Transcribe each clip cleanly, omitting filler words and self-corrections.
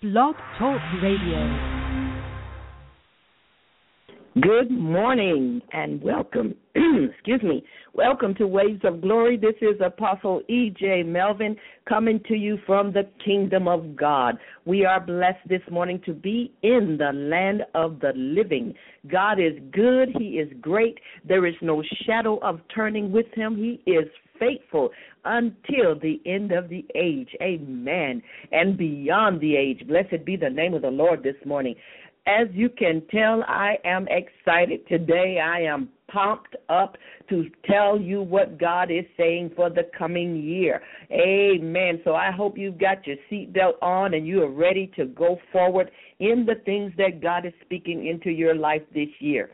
Blog Talk Radio. Good morning and welcome, welcome to Waves of Glory. This is Apostle E.J. Melvin coming to you from the Kingdom of God. We are blessed this morning to be in the land of the living. God is good. He is great. There is no shadow of turning with him. He is faithful until the end of the age. Amen. And beyond the age. Blessed be the name of the Lord this morning. As you can tell, I am excited today. I am pumped up to tell you what God is saying for the coming year. Amen. So I hope you've got your seatbelt on and you are ready to go forward in the things that God is speaking into your life this year.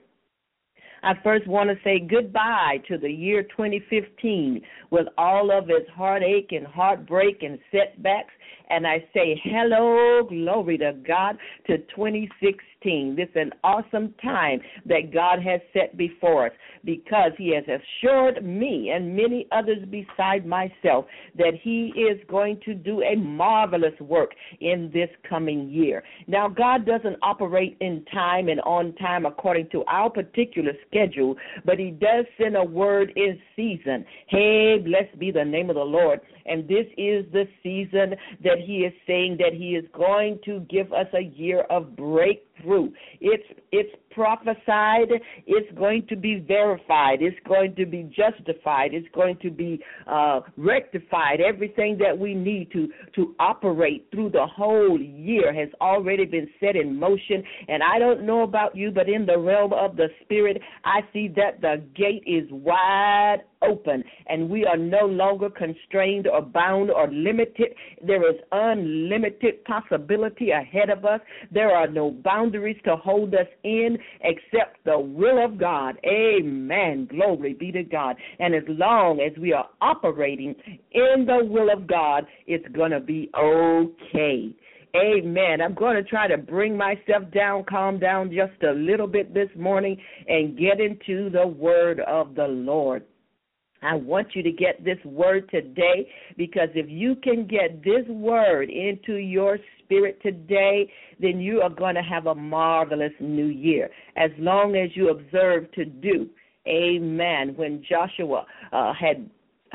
I first want to say goodbye to the year 2015 with all of its heartache and heartbreak and setbacks. And I say hello, glory to God, to 2016. This is an awesome time that God has set before us because he has assured me and many others beside myself that he is going to do a marvelous work in this coming year. Now, God doesn't operate in time and on time according to our particular schedule, but he does send a word in season. Hey, blessed be the name of the Lord. And this is the season that he is saying that he is going to give us a year of breakthrough. It's prophesied. It's going to be verified. It's going to be justified. It's going to be rectified. Everything that we need to operate through the whole year has already been set in motion. And I don't know about you, but in the realm of the Spirit, I see that the gate is wide open, and we are no longer constrained or bound or limited. There is unlimited possibility ahead of us. There are no boundaries to hold us in except the will of God. Amen. Glory be to God. And as long as we are operating in the will of God, it's going to be okay. Amen. I'm going to try to bring myself down, calm down just a little bit this morning and get into the word of the Lord. I want you to get this word today because if you can get this word into your spirit today, then you are going to have a marvelous new year as long as you observe to do. Amen. When Joshua had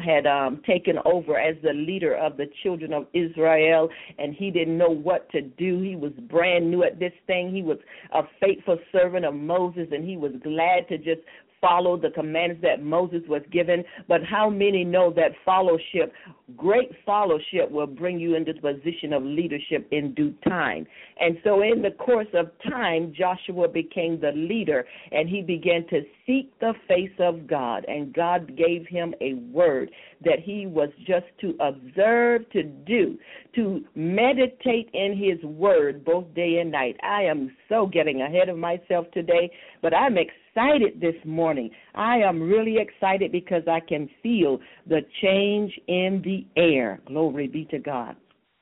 taken over as the leader of the children of Israel, and he didn't know what to do. He was brand new at this thing. He was a faithful servant of Moses, and he was glad to just follow the commands that Moses was given. But how many know that fellowship, great fellowship, will bring you into the position of leadership in due time? And so in the course of time, Joshua became the leader, and he began to seek the face of God, and God gave him a word that he was just to observe, to do, to meditate in his word both day and night. I am so getting ahead of myself today, but I'm excited this morning. I am really excited because I can feel the change in the air. Glory be to God.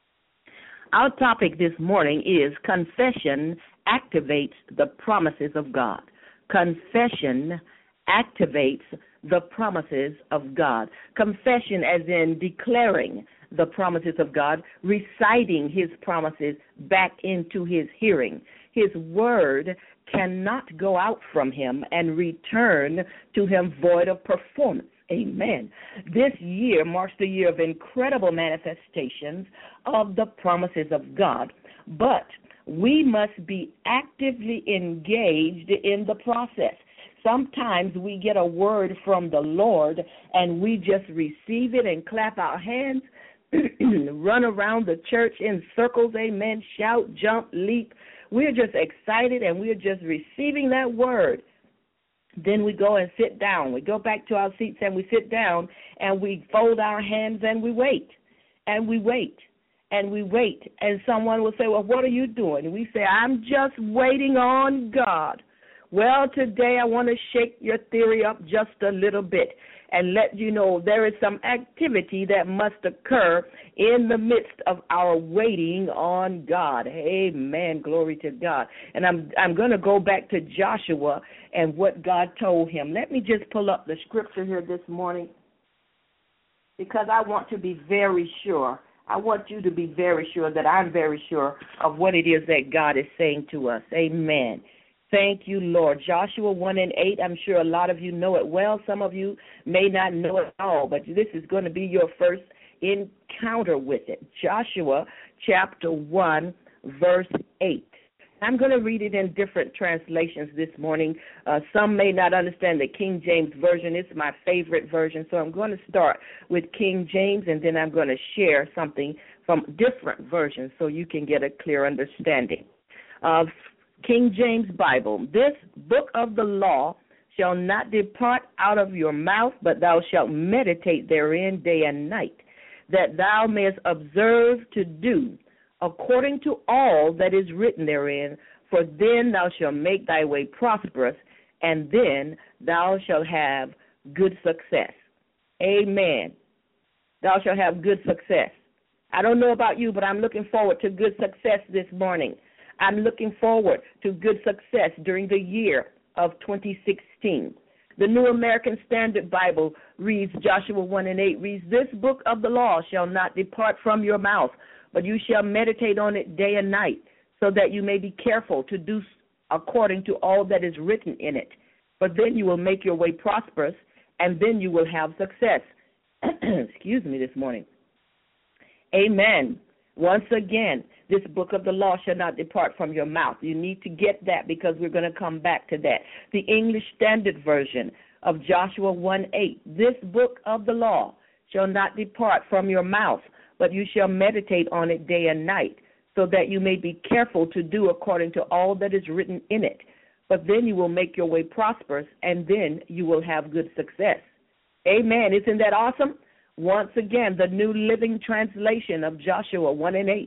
Our topic this morning is confession activates the promises of God. Confession activates the promises of God. Confession as in declaring the promises of God, reciting his promises back into his hearing. His word cannot go out from him and return to him void of performance. Amen. This year marks the year of incredible manifestations of the promises of God, but we must be actively engaged in the process. Sometimes we get a word from the Lord and we just receive it and clap our hands, run around the church in circles, amen, shout, jump, leap. We're just excited and we're just receiving that word. Then we go and sit down. We go back to our seats and we sit down and we fold our hands and we wait and we wait. And we wait, and someone will say, well, what are you doing? And we say, I'm just waiting on God. Well, today I want to shake your theory up just a little bit and let you know there is some activity that must occur in the midst of our waiting on God. Amen. Glory to God. And I'm going to go back to Joshua and what God told him. Let me just pull up the scripture here this morning because I want to be very sure I want you to be very sure that I'm very sure of what it is that God is saying to us. Amen. Thank you, Lord. Joshua 1:8, I'm sure a lot of you know it well. Some of you may not know it at all, but this is going to be your first encounter with it. Joshua chapter 1, verse 8. I'm going to read it in different translations this morning. Some may not understand the King James Version. It's my favorite version, so I'm going to start with King James, and then I'm going to share something from different versions so you can get a clear understanding. King James Bible, this book of the law shall not depart out of your mouth, but thou shalt meditate therein day and night, that thou mayest observe to do according to all that is written therein, for then thou shalt make thy way prosperous, and then thou shalt have good success. Amen. Thou shalt have good success. I don't know about you, but I'm looking forward to good success this morning. I'm looking forward to good success during the year of 2016. The New American Standard Bible reads, Joshua 1:8 reads, this book of the law shall not depart from your mouth, but you shall meditate on it day and night, so that you may be careful to do according to all that is written in it. For then you will make your way prosperous, and then you will have success. Excuse me this morning. Amen. Once again, this book of the law shall not depart from your mouth. You need to get that because we're going to come back to that. The English Standard Version of Joshua 1:8, this book of the law shall not depart from your mouth, but you shall meditate on it day and night, so that you may be careful to do according to all that is written in it. But then you will make your way prosperous, and then you will have good success. Amen. Isn't that awesome? Once again, the New Living Translation of Joshua 1:8.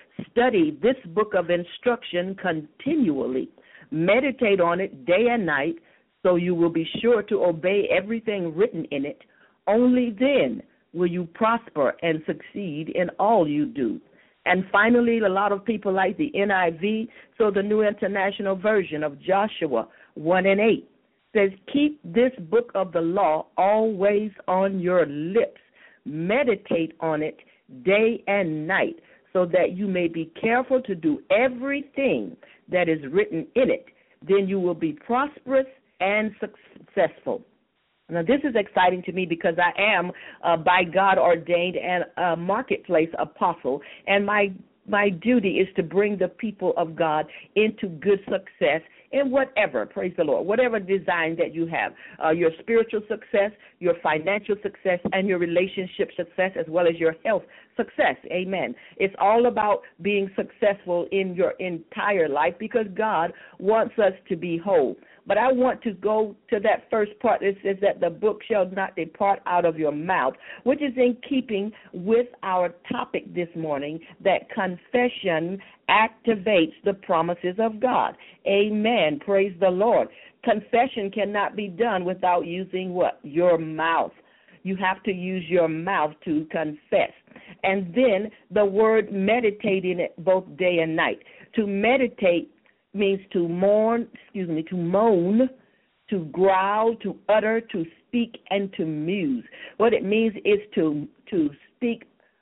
Study this book of instruction continually. Meditate on it day and night, so you will be sure to obey everything written in it. Only then will you prosper and succeed in all you do. And finally, a lot of people like the NIV, so the New International Version of Joshua 1:8 says, keep this book of the law always on your lips. Meditate on it day and night, so that you may be careful to do everything that is written in it. Then you will be prosperous and successful. Now, this is exciting to me because I am by God ordained and a marketplace apostle, and my duty is to bring the people of God into good success in whatever, praise the Lord, whatever design that you have, your spiritual success, your financial success, and your relationship success, as well as your health success. Amen. It's all about being successful in your entire life because God wants us to be whole. But I want to go to that first part that says that the book shall not depart out of your mouth, which is in keeping with our topic this morning, that confession activates the promises of God. Amen. Praise the Lord. Confession cannot be done without using what? Your mouth. You have to use your mouth to confess. And then the word meditate in it both day and night. To meditate means to mourn, to moan, to growl, to utter, to speak, and to muse. What it means is to speak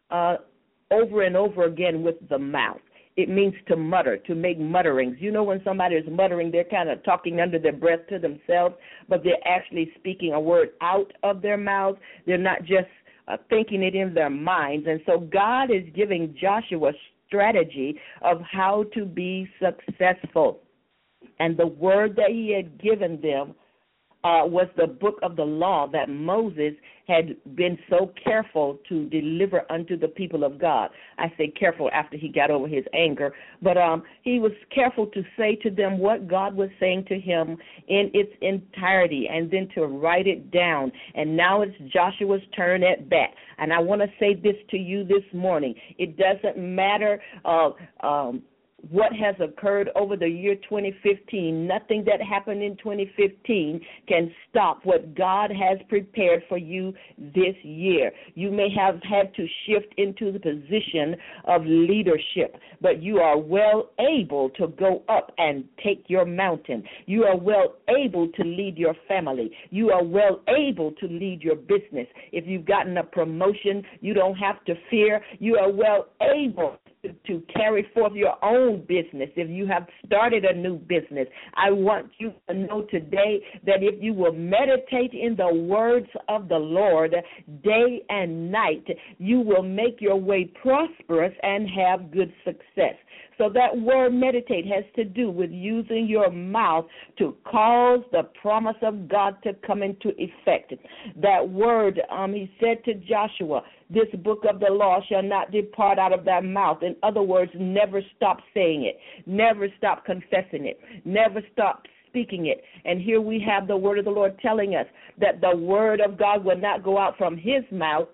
over and over again with the mouth. It means to mutter, to make mutterings. You know, when somebody is muttering, they're kind of talking under their breath to themselves, but they're actually speaking a word out of their mouths. They're not just thinking it in their minds. And so God is giving Joshua strategy of how to be successful. And the word that he had given them was the book of the law that Moses had been so careful to deliver unto the people of God. I say careful after he got over his anger, but he was careful to say to them what God was saying to him in its entirety and then to write it down. And now it's Joshua's turn at bat. And I want to say this to you this morning. It doesn't matter what has occurred over the year 2015. Nothing that happened in 2015 can stop what God has prepared for you this year. You may have had to shift into the position of leadership, but you are well able to go up and take your mountain. You are well able to lead your family. You are well able to lead your business. If you've gotten a promotion, you don't have to fear. You are well able to carry forth your own business. If you have started a new business, I want you to know today that if you will meditate in the words of the Lord day and night, you will make your way prosperous and have good success. So that word meditate has to do with using your mouth to cause the promise of God to come into effect. That word, he said to Joshua, this book of the law shall not depart out of thy mouth. In other words, never stop saying it. Never stop confessing it. Never stop speaking it. And here we have the word of the Lord telling us that the word of God will not go out from his mouth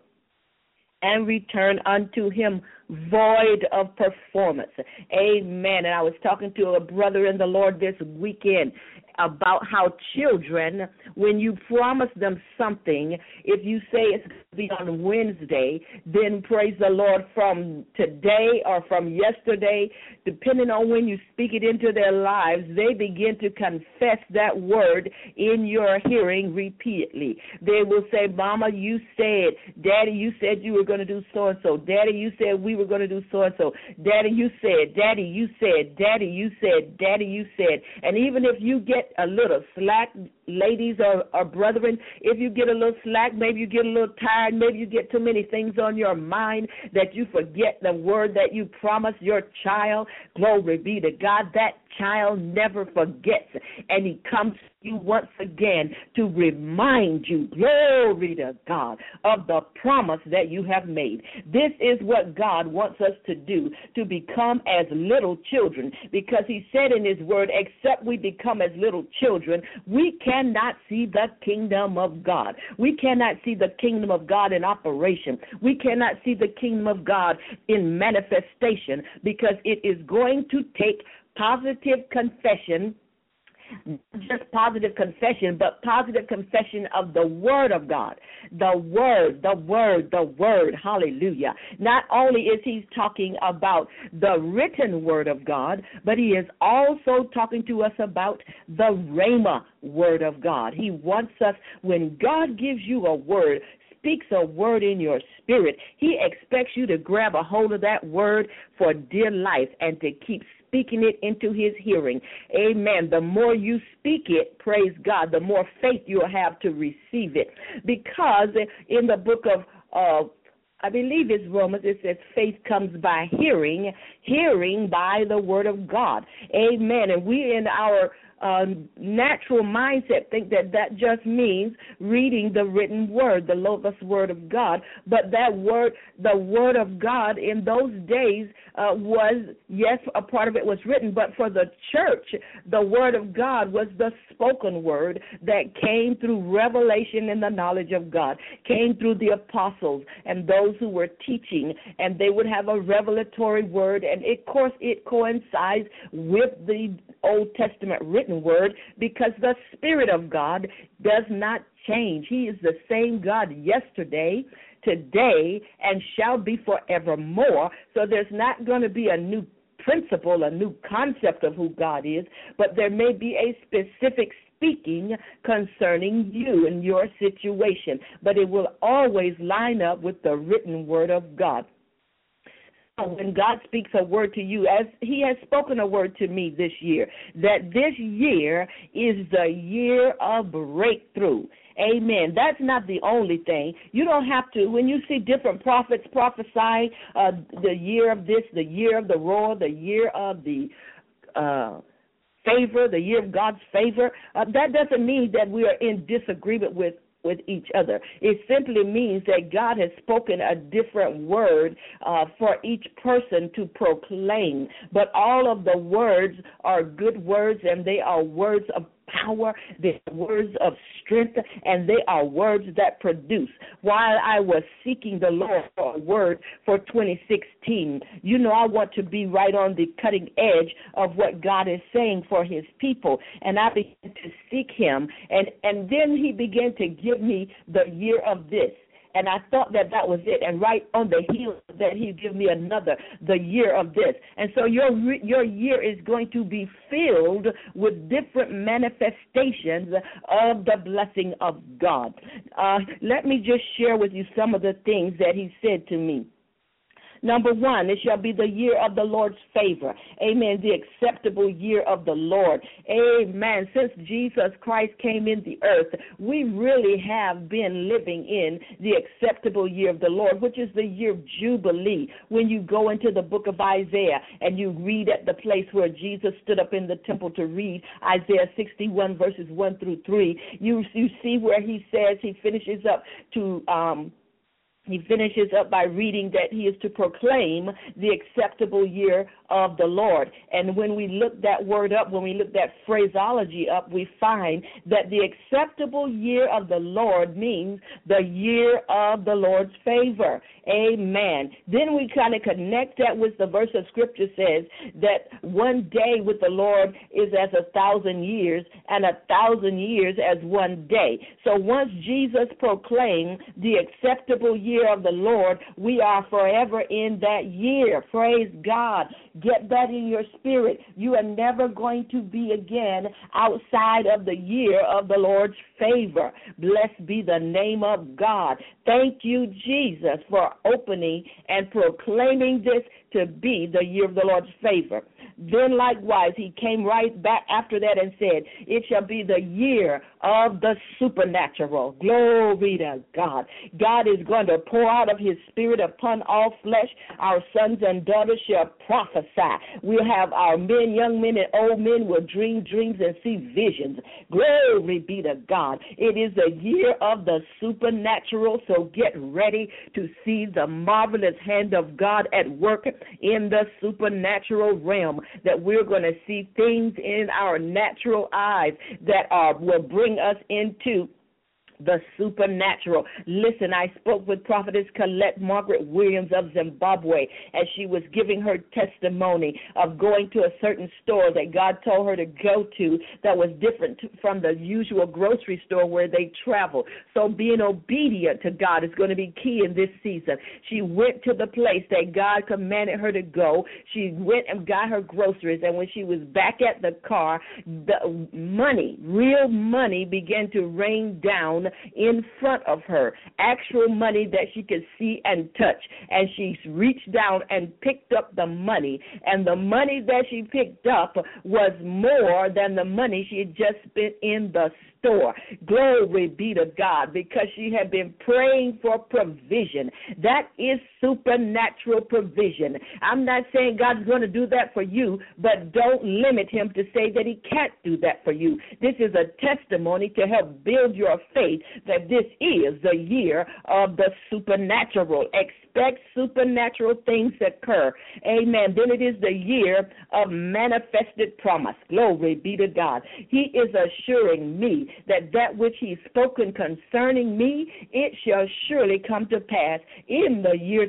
and return unto him void of performance. Amen. And I was talking to a brother in the Lord this weekend about how children, when you promise them something, if you say it's going to be on Wednesday, then praise the Lord, from today or from yesterday, depending on when you speak it into their lives, they begin to confess that word in your hearing repeatedly. They will say, Mama, you said, Daddy, you said you were going to do so-and-so. Daddy, you said we were going to do so-and-so. Daddy, you said, Daddy, you said, Daddy, you said, Daddy, you said. And even if you get a little slack, ladies or brethren, if you get a little slack, maybe you get a little tired, maybe you get too many things on your mind that you forget the word that you promised your child, glory be to God, that child never forgets, and he comes to you once again to remind you, glory to God, of the promise that you have made. This is what God wants us to do, to become as little children, because he said in his word, except we become as little children, we cannot see the kingdom of God. We cannot see the kingdom of God in operation. We cannot see the kingdom of God in manifestation, because it is going to take positive confession, not just positive confession, but positive confession of the word of God. The word, hallelujah. Not only is he talking about the written word of God, but he is also talking to us about the Rhema word of God. He wants us, when God gives you a word, speaks a word in your spirit, he expects you to grab a hold of that word for dear life and to keep speaking it into his hearing. Amen. The more you speak it, praise God, the more faith you'll have to receive it. Because in the book of I believe it's Romans, it says faith comes by hearing, hearing by the word of God. Amen. And we in our natural mindset think that just means reading the written word, the Logos word of God. But that word, the word of God in those days was, yes, a part of it was written, but for the church, the word of God was the spoken word that came through revelation and the knowledge of God, came through the apostles and those who were teaching, and they would have a revelatory word, and of course it coincides with the Old Testament written word, because the Spirit of God does not change. He is the same God yesterday, today, and shall be forevermore. So there's not going to be a new principle, a new concept of who God is, but there may be a specific speaking concerning you and your situation, but it will always line up with the written word of God. When God speaks a word to you, as he has spoken a word to me this year, that this year is the year of breakthrough. Amen. That's not the only thing. You don't have to, when you see different prophets prophesying the year of this, the year of the roar, the year of the favor, the year of God's favor, that doesn't mean that we are in disagreement with each other. It simply means that God has spoken a different word for each person to proclaim. But all of the words are good words, and they are words of power, they are words of strength, and they are words that produce. While I was seeking the Lord for a word for 2016, you know, I want to be right on the cutting edge of what God is saying for his people. And I began to seek him, and then he began to give me the year of this. And I thought that was it. And right on the heels of that, he'd give me another, the year of this. And so your year is going to be filled with different manifestations of the blessing of God. Let me just share with you some of the things that he said to me. Number one, it shall be the year of the Lord's favor. Amen. The acceptable year of the Lord. Amen. Since Jesus Christ came in the earth, we really have been living in the acceptable year of the Lord, which is the year of Jubilee. When you go into the book of Isaiah and you read at the place where Jesus stood up in the temple to read Isaiah 61 verses 1 through 3, you see where he says, he finishes up by reading that he is to proclaim the acceptable year of the Lord. And when we look that word up, when we look that phraseology up, we find that the acceptable year of the Lord means the year of the Lord's favor. Amen. Then we kind of connect that with the verse of Scripture says that one day with the Lord is as 1,000 years, and 1,000 years as one day. So once Jesus proclaimed the acceptable year of the Lord, we are forever in that year. Praise God. Get that in your spirit. You are never going to be again outside of the year of the Lord's favor. Blessed be the name of God. Thank you, Jesus, for opening and proclaiming this to be the year of the Lord's favor. Then likewise, he came right back after that and said, it shall be the year of the supernatural. Glory to God. God is going to pour out of his spirit upon all flesh. Our sons and daughters shall prophesy. We'll have our men, young men, and old men will dream dreams and see visions. Glory be to God. It is the year of the supernatural, so get ready to see the marvelous hand of God at work in the supernatural realm, that we're going to see things in our natural eyes that will bring us into the supernatural. Listen, I spoke with Prophetess Colette Margaret Williams of Zimbabwe as she was giving her testimony of going to a certain store that God told her to go to that was different from the usual grocery store where they travel. So being obedient to God is going to be key in this season. She went to the place that God commanded her to go. She went and got her groceries, and when she was back at the car, the money, real money, began to rain down in front of her, actual money that she could see and touch. And she reached down and picked up the money, and the money that she picked up was more than the money she had just spent in the store. Glory be to God, because she had been praying for provision. That is supernatural provision. I'm not saying God's going to do that for you, but don't limit him to say that he can't do that for you. This is a testimony to help build your faith that this is the year of the supernatural. Expect supernatural things to occur. Amen. Then it is the year of manifested promise. Glory be to God. He is assuring me that which he's spoken concerning me, it shall surely come to pass in the year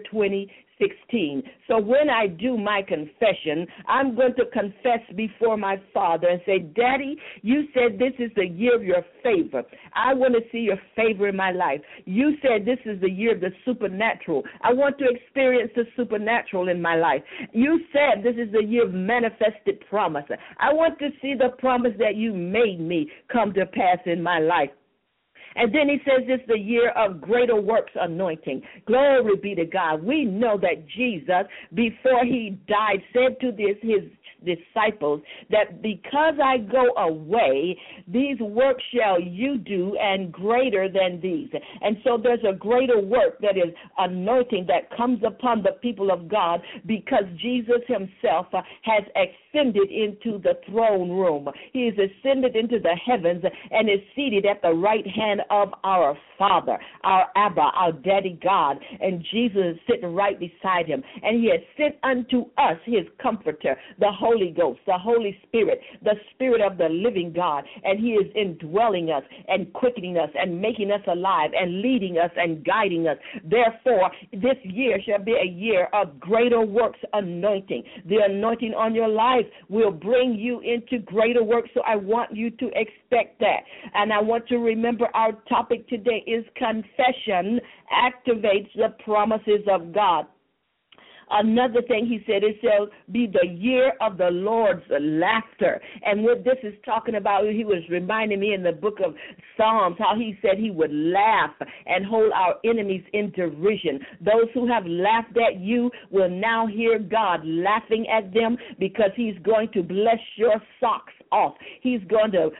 2016. So when I do my confession, I'm going to confess before my Father and say, Daddy, you said this is the year of your favor. I want to see your favor in my life. You said this is the year of the supernatural. I want to experience the supernatural in my life. You said this is the year of manifested promise. I want to see the promise that you made me come to pass in my life. And then he says it's the year of greater works anointing. Glory be to God. We know that Jesus, before he died, said to his disciples that because I go away, these works shall you do, and greater than these. And so there's a greater work that is anointing that comes upon the people of God because Jesus himself has ascended into the throne room. He is ascended into the heavens and is seated at the right hand of our Father, our Abba, our Daddy God. And Jesus is sitting right beside him. And he has sent unto us his comforter, the Holy Holy Ghost, the Holy Spirit, the Spirit of the living God, and he is indwelling us and quickening us and making us alive and leading us and guiding us. Therefore, this year shall be a year of greater works anointing. The anointing on your life will bring you into greater works, so I want you to expect that. And I want to remember our topic today is confession activates the promises of God. Another thing he said, it shall be the year of the Lord's laughter. And what this is talking about, he was reminding me in the book of Psalms how he said he would laugh and hold our enemies in derision. Those who have laughed at you will now hear God laughing at them, because he's going to bless your socks off. He's going to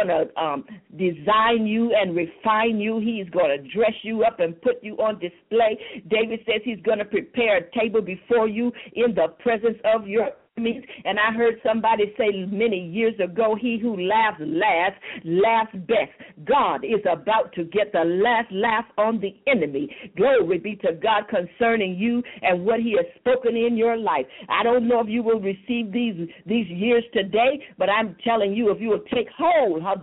design you and refine you. He's going to dress you up and put you on display. David says he's going to prepare a table before you in the presence of your enemies. And I heard somebody say many years ago, he who laughs last, laughs best. God is about to get the last laugh on the enemy. Glory be to God concerning you and what he has spoken in your life. I don't know if you will receive these years today, but I'm telling you, if you will take hold of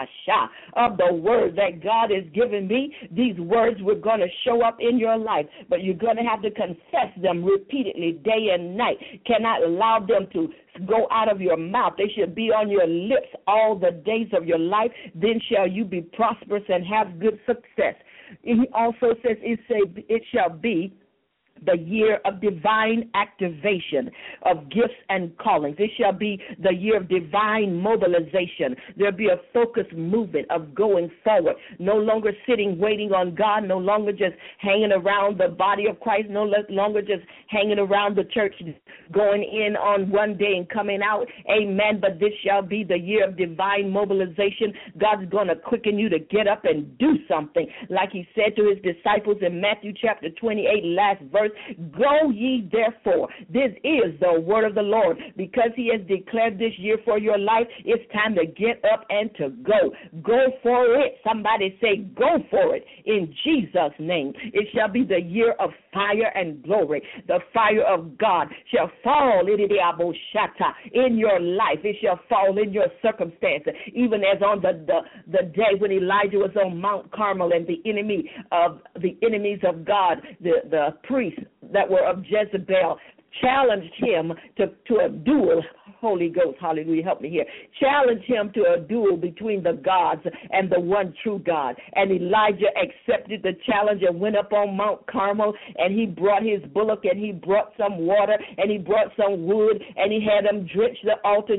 the word that God has given me, these words were going to show up in your life, but you're going to have to confess them repeatedly day and night. Cannot allow them to go out of your mouth. They should be on your lips all the days of your life. Then shall you be prosperous and have good success. He also says it shall be the year of divine activation of gifts and callings. It shall be the year of divine mobilization. There'll be a focused movement of going forward, no longer sitting waiting on God, no longer just hanging around the body of Christ, no longer just hanging around the church, going in on one day and coming out. Amen. But this shall be the year of divine mobilization. God's going to quicken you to get up and do something. Like he said to his disciples in Matthew chapter 28, last verse, go ye therefore. This is the word of the Lord. Because he has declared this year for your life, it's time to get up and to go. Go for it. Somebody say, go for it in Jesus' name. It shall be the year of fire and glory. The fire of God shall fall in your life. It shall fall in your circumstance. Even as on the day when Elijah was on Mount Carmel and the enemies of God, the priests that were of Jezebel, challenged him to a duel. Holy Ghost, hallelujah, help me here. Challenged him to a duel between the gods and the one true God. And Elijah accepted the challenge and went up on Mount Carmel, and he brought his bullock, and he brought some water, and he brought some wood, and he had them drench the altar,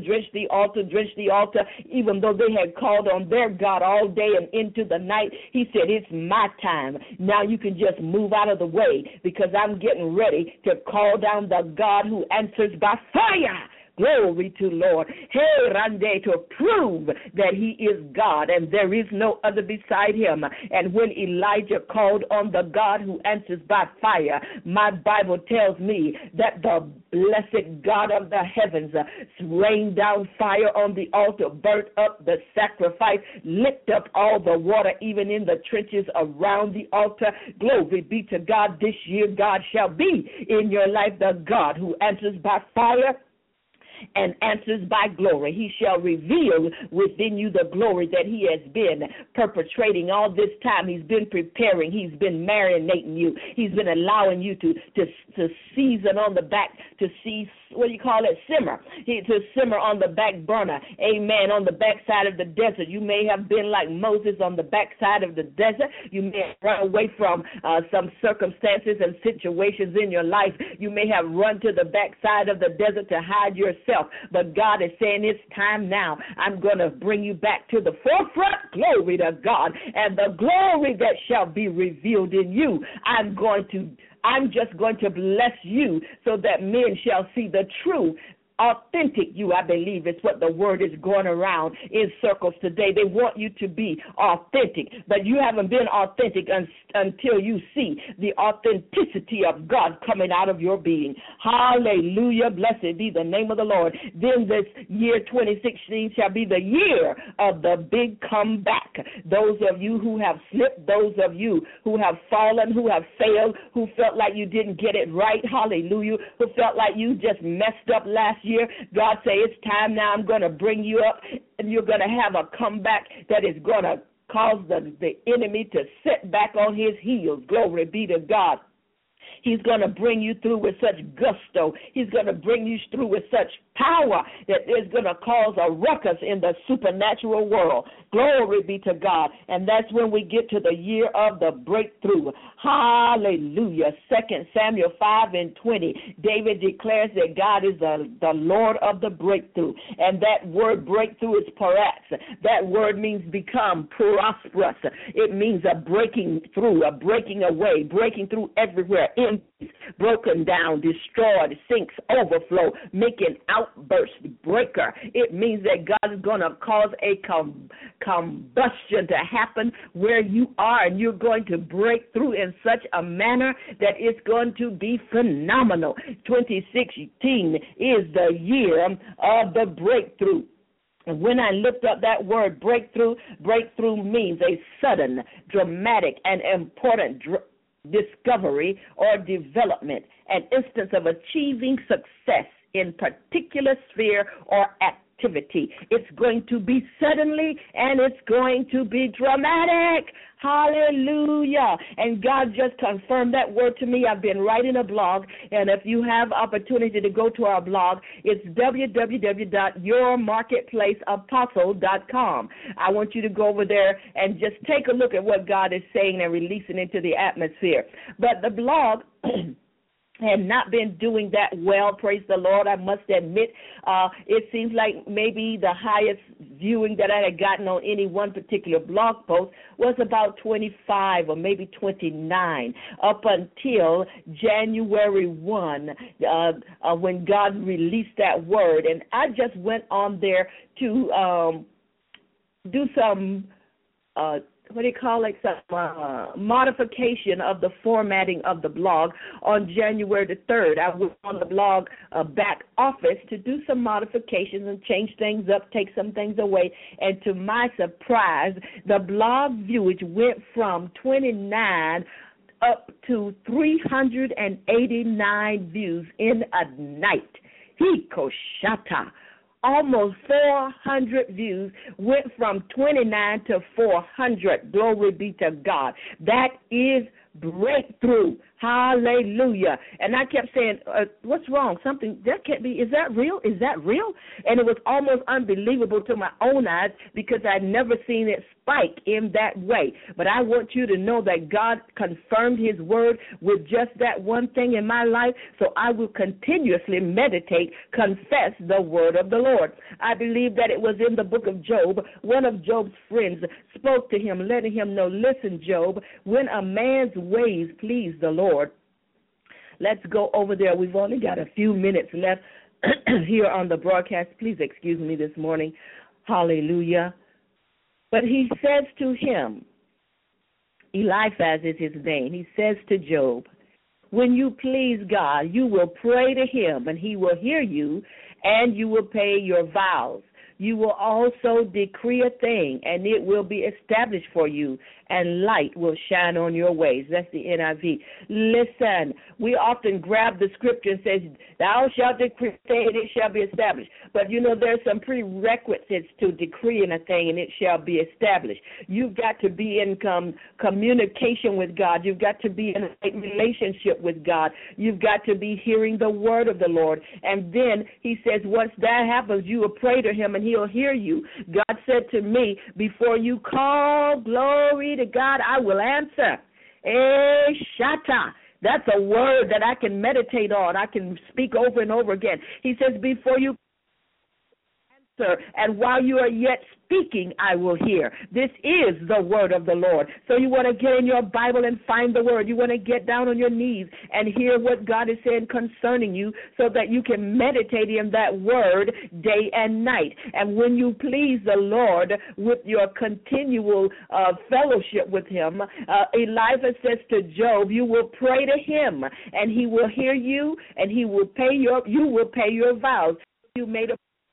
even though they had called on their God all day and into the night. He said, it's my time. Now you can just move out of the way, because I'm getting ready to call down the God who answers by fire. Glory to Lord. Hey, Rande, to prove that he is God and there is no other beside him. And when Elijah called on the God who answers by fire, my Bible tells me that the blessed God of the heavens rained down fire on the altar, burnt up the sacrifice, licked up all the water, even in the trenches around the altar. Glory be to God. This year God shall be in your life the God who answers by fire and answers by glory. He shall reveal within you the glory that he has been perpetrating all this time. He's been preparing. He's been marinating you. He's been allowing you to season on the back, to simmer. To simmer on the back burner. Amen. On the backside of the desert. You may have been like Moses on the backside of the desert. You may have run away from some circumstances and situations in your life. You may have run to the backside of the desert to hide yourself. But God is saying it's time now. I'm going to bring you back to the forefront. Glory to God. And the glory that shall be revealed in you, I'm just going to bless you so that men shall see the true, authentic you. I believe it's what the word is going around in circles today. They want you to be authentic, but you haven't been authentic until you see the authenticity of God coming out of your being. Hallelujah. Blessed be the name of the Lord. Then this year 2016 shall be the year of the big comeback. back. Those of you who have slipped, those of you who have fallen, who have failed, who felt like you didn't get it right, hallelujah, who felt like you just messed up last year, God say it's time now. I'm going to bring you up, and you're going to have a comeback that is going to cause the enemy to sit back on his heels. Glory be to God. He's going to bring you through with such gusto. He's going to bring you through with such power that it's going to cause a ruckus in the supernatural world. Glory be to God. And that's when we get to the year of the breakthrough. Hallelujah. 2 Samuel 5:20. David declares that God is the Lord of the breakthrough. And that word breakthrough is paratz. That word means become, prosperous. It means a breaking through, a breaking away, breaking through everywhere, broken down, destroyed, sinks, overflow, making outburst, breaker. It means that God is going to cause a combustion to happen where you are, and you're going to break through in such a manner that it's going to be phenomenal. 2016 is the year of the breakthrough. And when I looked up that word breakthrough, breakthrough means a sudden, dramatic, and important discovery or development, an instance of achieving success in particular sphere or activity. It's going to be suddenly, and it's going to be dramatic. Hallelujah. And God just confirmed that word to me. I've been writing a blog, and if you have opportunity to go to our blog, it's www.yourmarketplaceapostle.com. I want you to go over there and just take a look at what God is saying and releasing into the atmosphere. But the blog had not been doing that well, praise the Lord, I must admit. It seems like maybe the highest viewing that I had gotten on any one particular blog post was about 25 or maybe 29 up until January 1 when God released that word. And I just went on there to do some modification of the formatting of the blog on January the 3rd. I went on the blog back office to do some modifications and change things up, take some things away, and to my surprise, the blog viewage went from 29 up to 389 views in a night. Hikoshata. Almost 400 views, went from 29 to 400. Glory be to God. That is breakthrough. Hallelujah. And I kept saying, what's wrong? Something, that can't be, is that real? Is that real? And it was almost unbelievable to my own eyes because I'd never seen it spike in that way. But I want you to know that God confirmed his word with just that one thing in my life, so I will continuously meditate, confess the word of the Lord. I believe that it was in the book of Job. One of Job's friends spoke to him, letting him know, listen, Job, when a man's ways please the Lord. Let's go over there. We've only got a few minutes left here on the broadcast. Please excuse me this morning. Hallelujah. But he says to him, Eliphaz is his name, he says to Job, when you please God, you will pray to him, and he will hear you, and you will pay your vows. You will also decree a thing, and it will be established for you, and light will shine on your ways. That's the NIV. Listen, we often grab the scripture and say, thou shalt decree a thing, and it shall be established. But, you know, there's some prerequisites to decreeing a thing, and it shall be established. You've got to be in communication with God. You've got to be in a relationship with God. You've got to be hearing the word of the Lord. And then he says, once that happens, you will pray to him, and he'll hear you. God said to me, before you call, glory to God, I will answer. Shata. That's a word that I can meditate on. I can speak over and over again. He says, before you answer, and while you are yet speaking, I will hear. This is the word of the Lord. So you want to get in your Bible and find the word. You want to get down on your knees and hear what God is saying concerning you so that you can meditate in that word day and night. And when you please the Lord with your continual fellowship with him, Eliphaz says to Job, you will pray to him, and he will hear you, and you will pay your vows. You made a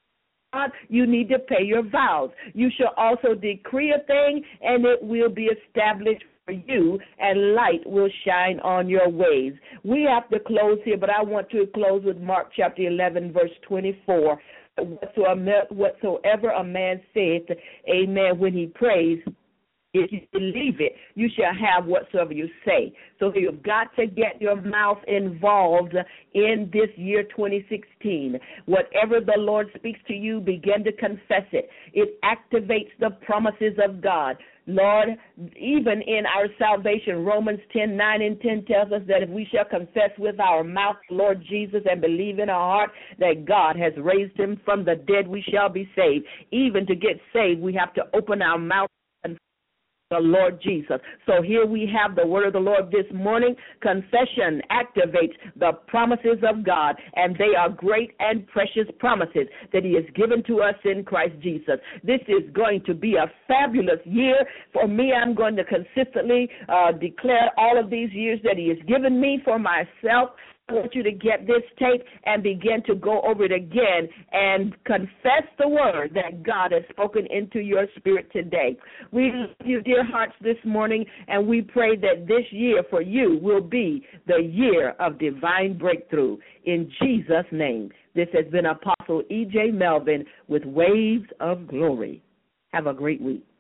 God, you need to pay your vows. You shall also decree a thing, and it will be established for you, and light will shine on your ways. We have to close here, but I want to close with Mark chapter 11, verse 24. Whatsoever a man saith, amen, when he prays, if you believe it, you shall have whatsoever you say. So you've got to get your mouth involved in this year 2016. Whatever the Lord speaks to you, begin to confess it. It activates the promises of God. Lord, even in our salvation, Romans 10:9 and 10 tells us that if we shall confess with our mouth Lord Jesus and believe in our heart that God has raised him from the dead, we shall be saved. Even to get saved, we have to open our mouth and the Lord Jesus. So here we have the word of the Lord this morning. Confession activates the promises of God, and they are great and precious promises that he has given to us in Christ Jesus. This is going to be a fabulous year. For me, I'm going to consistently declare all of these years that he has given me for myself. I want you to get this tape and begin to go over it again and confess the word that God has spoken into your spirit today. We love you, dear hearts, this morning, and we pray that this year for you will be the year of divine breakthrough. In Jesus' name, this has been Apostle E.J. Melvin with Waves of Glory. Have a great week.